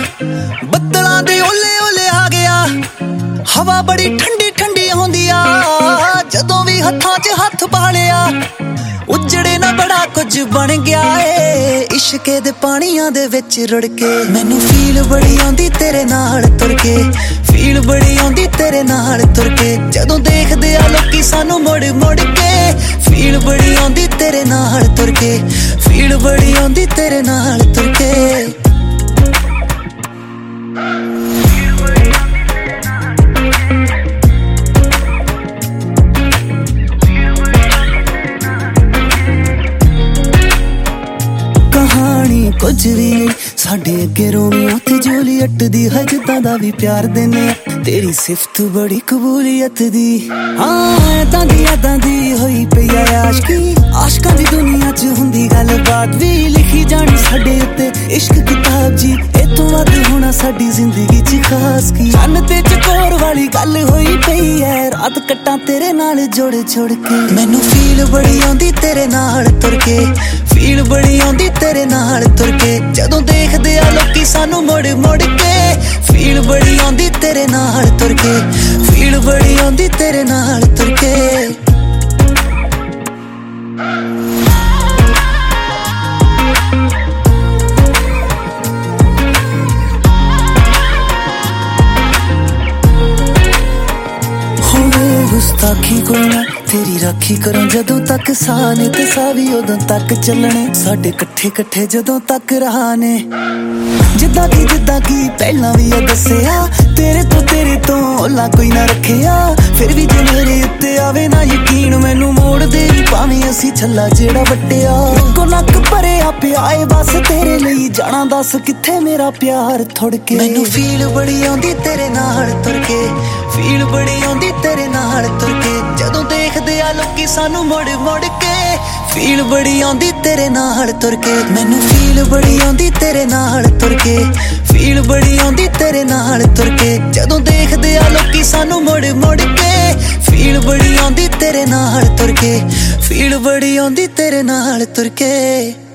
ਬੱਦਲਾਂ ਦੇ ਓਲੇ ਓਲੇ ਆ ਗਿਆ, ਹਵਾ ਬੜੀ ਠੰਡੀ ਠੰਡੀ ਆਉਂਦੀ ਆ। ਜਦੋਂ ਵੀ ਹੱਥਾਂ 'ਚ ਹੱਥ ਪਾ ਲਿਆ, ਉਜੜੇ ਨਾ ਬੜਾ ਕੁਝ ਬਣ ਗਿਆ ਏ। ਇਸ਼ਕੇ ਦੇ ਪਾਣੀਆਂ ਦੇ ਵਿੱਚ ਰੁੜ ਕੇ ਮੈਨੂੰ ਫੀਲ ਬੜੀ ਆਉਂਦੀ ਤੇਰੇ ਨਾਲ ਤੁਰ ਕੇ, ਫੀਲ ਬੜੀ ਆਉਂਦੀ ਤੇਰੇ ਨਾਲ ਤੁਰ ਕੇ। ਜਦੋਂ ਦੇਖਦੇ ਆ ਲੋਕੀ ਸਾਨੂੰ ਮੁੜ ਮੁੜ ਕੇ, ਫੀਲ ਬੜੀ ਆਉਂਦੀ ਤੇਰੇ ਨਾਲ ਤੁਰ ਕੇ, ਫੀਲ ਬੜੀ ਆਉਂਦੀ ਤੇਰੇ ਨਾਲ ਤੁਰ ਕੇ। ਕਹਾਣੀ ਕੁਝ ਵੀ ਨਹੀਂ ਸਾਡੇ ਅੱਗੇ, ਰੋਮੀਓ ਤੇ ਜੂਲੀਅਟ ਦੀ ਹੈ, ਜਿੱਦਾਂ ਦਾ ਵੀ ਪਿਆਰ ਦਿੰਨੇ ਤੇਰੀ ਸਿਫਤ ਬੜੀ ਕਬੂਲੀਅਤ ਦੀ। ਹਾਂ ਏਦਾਂ ਦੀ ਹੋਈ ਪਈ ਆ ਆਸ਼ਕੀ, ਆਸ਼ਕਾਂ ਦੀ ਦੁਨੀਆ 'ਚ ਹੁੰਦੀ ਗੱਲਬਾਤ ਵੀ ਲਿਖੀ ਜਾਣੀ ਸਾਡੇ ਉੱਤੇ ਇਸ਼ਕ ਕਿਤਾਬ ਜੀ। ਇਹ ਤੋਂ ਵੱਧ ਹੋਣਾ ਸਾਡੀ ਜ਼ਿੰਦਗੀ 'ਚ ਖਾਸ ਕੀ, ਚੰਨ ਤੇ ਚਕੋਰ ਵਾਲੀ ਗੱਲ ਹੋਈ ਪਈ ਐ, ਰਾਤ ਕੱਟਾਂ ਤੇਰੇ ਨਾਲ ਜੁੜ ਜੁੜ ਕੇ। ਮੈਨੂੰ ਫੀਲ ਬੜੀ ਆਉਂਦੀ ਤੇਰੇ ਨਾਲ ਤੁਰ ਕੇ, ਫੀਲ ਬੜੀ ਆਉਂਦੀ ਤੇਰੇ ਨਾਲ ਤੁਰ ਕੇ। ਜਦੋਂ ਦੇਖਦੇ ਆ ਲੋਕੀ ਸਾਨੂੰ ਮੁੜ ਮੁੜ ਕੇ, ਫੀਲ ਬੜੀ ਆਉਂਦੀ ਤੇਰੇ ਨਾਲ ਤੁਰ ਕੇ, ਫੀਲ ਬੜੀ ਆਉਂਦੀ ਤੇਰੇ ਨਾਲ ਤੁਰ ਕੇ। ਗੁਸਤਾਖੀ ਕੋਈ ਨਾ ਤੇਰੀ ਰਾਖੀ ਕਰਾਂ, ਜਦੋਂ ਤੱਕ ਸਾਹ ਨੇ ਤੇ ਸਾਹ ਵੀ ਉਦੋਂ ਤੱਕ ਚੱਲਣੇ ਸਾਡੇ ਇਕੱਠੇ ਇਕੱਠੇ ਜਦੋਂ ਤੱਕ ਰਹਾਨੇ। ਜਿੱਦਾਂ ਕੀ ਪਹਿਲਾਂ ਵੀ ਆ ਦੱਸਿਆ, ਤੇਰੇ ਤੋਂ ਓਲਾ ਕੋਈ ਨਾ ਰੱਖਿਆ। ਫਿਰ ਵੀ ਜੇ ਮੇਰੇ ਉੱਤੇ ਆਵੇ ਨਾ ਯਕੀਨ, ਮੈਨੂੰ ਮੋੜ ਦੇ ਭਾਵੇਂ ਅਸੀਂ ਛੱਲਾ ਜਿਹੜਾ ਵੱਟਿਆ। ਕੋ ਨੱਕ ਭਰਿਆ ਪਿਆ ਏ ਬਸ ਤੇਰੇ ਲਈ, ਜਾਣਾ ਦੱਸ ਕਿੱਥੇ ਮੇਰਾ ਪਿਆਰ ਥੁੜ ਕੇ। ਮੈਨੂੰ ਫੀਲ ਬੜੀ ਆਉਂਦੀ ਤੇਰੇ ਨਾਲ ਤੁਰ ਕੇ, ਫੀਲ ਬੜੀ ਆਉਂਦੀ ਤੇਰੇ ਨਾਲ ਤੁਰ ਕੇ। ਜਦੋਂ ਦੇਖਦੇ ਆ ਲੋਕੀ ਸਾਨੂੰ ਮੁੜ ਮੁੜ ਕੇ, ਫੀਲ ਬੜੀ ਆਉਂਦੀ ਤੇਰੇ ਨਾਲ ਤੁਰ ਕੇ। ਮੈਨੂੰ ਫੀਲ ਬੜੀ ਆਉਂਦੀ ਤੇਰੇ ਨਾਲ ਤੁਰ ਕੇ, ਫੀਲ ਬੜੀ ਆਉਂਦੀ ਤੇਰੇ ਨਾਲ ਤੁਰ ਕੇ। ਜਦੋਂ ਦੇਖਦੇ ਆ ਲੋਕੀ ਸਾਨੂੰ ਮੁੜ ਮੁੜ ਕੇ, ਫੀਲ ਬੜੀ ਆਉਂਦੀ ਤੇਰੇ ਨਾਲ ਤੁਰ ਕੇ, ਫੀਲ ਬੜੀ ਆਉਂਦੀ ਤੇਰੇ ਨਾਲ ਤੁਰ ਕੇ।